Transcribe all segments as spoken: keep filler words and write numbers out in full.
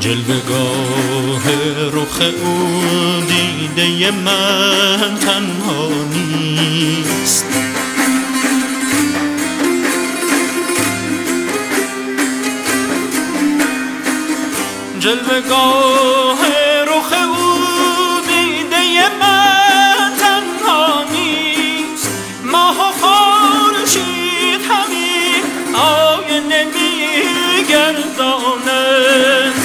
جلوه‌گاه رخ او دیده من تنها نیست. جلوه‌گاه رخ او دیده من تنها نیست. ماه و خورشید همین آینه می‌گرداند.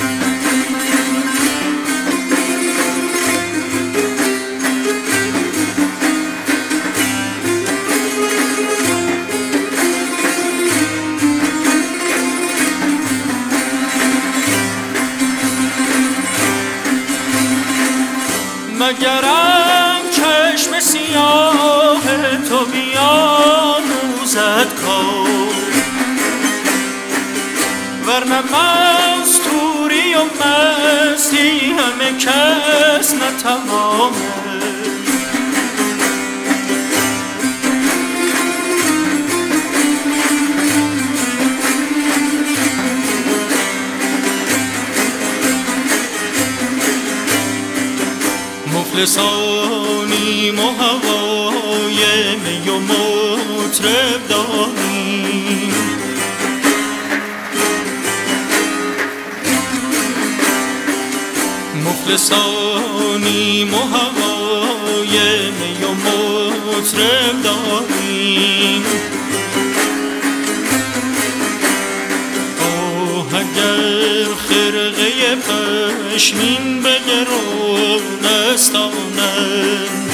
مگرم چشم سیاه تو بیاموزد کار، ورنه مستوری و مستی همه کس نتوانه. مفلسانیم و هوای می و مطرب داریم. مفلسانیم و هوای می و مطرب داریم. آه اگر خرقه پشمین به گرون استانند،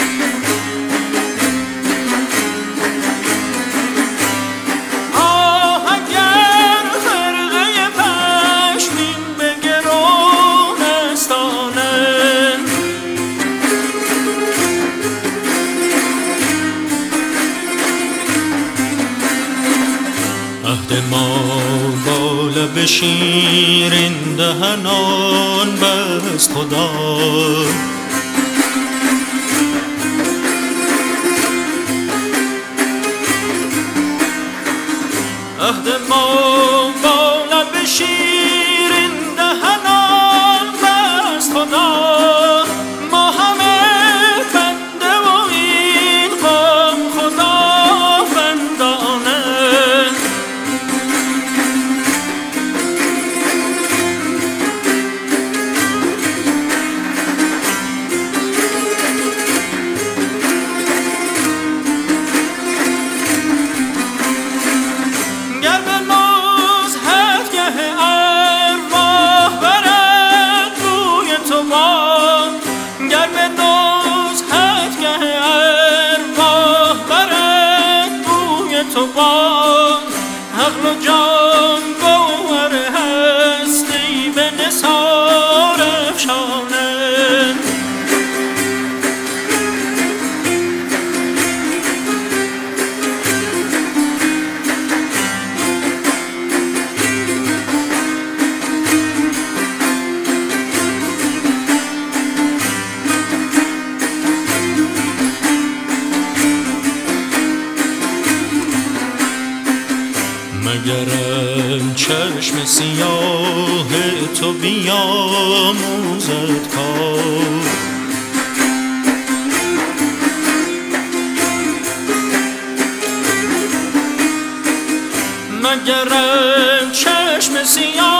آه اگر خرقه پشمین به گرون استانند. عهد ما با لب شیرین دهنان بست خدا، عهد ما با لب شیرین دهنان بست خدا. ما همه بنده و این قوم خداوندانه. گر به نزهتگه ارواح برد بوی تو باد، گر به نزهتگه ارواح برد بوی تو باد. عقل و جان گوهر هستی به نثار افشانند. مگرم چشم سیاه تو بیاموزد کار، مگرم چشم سیاه